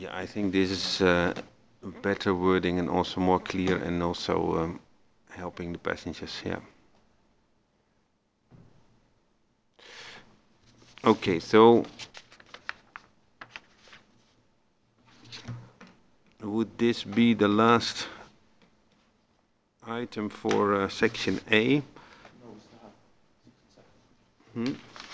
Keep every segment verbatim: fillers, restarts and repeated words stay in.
Yeah, I think this is uh, better wording and also more clear and also um, helping the passengers. Yeah. Okay, so would this be the last item for uh, section A? Hmm?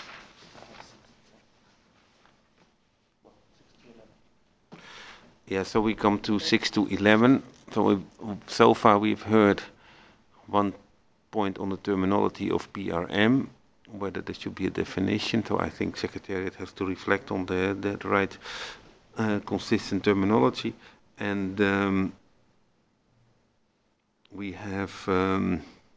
Yeah, so we come to six to eleven. So we've, so far we've heard one point on the terminology of P R M, whether there should be a definition. So I think Secretariat has to reflect on the, the right uh, consistent terminology. And um, we have um,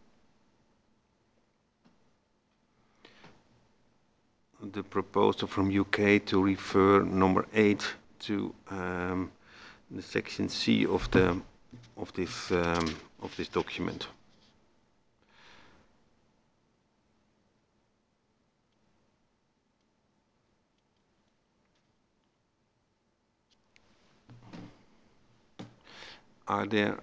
the proposal from U K to refer number eight to um, the section C of the of this um, of this document. Are there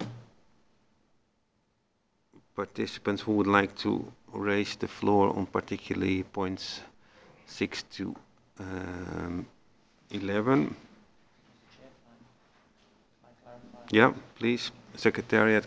participants who would like to raise the floor on particularly points six to um, eleven? Yeah, please, Secretariat.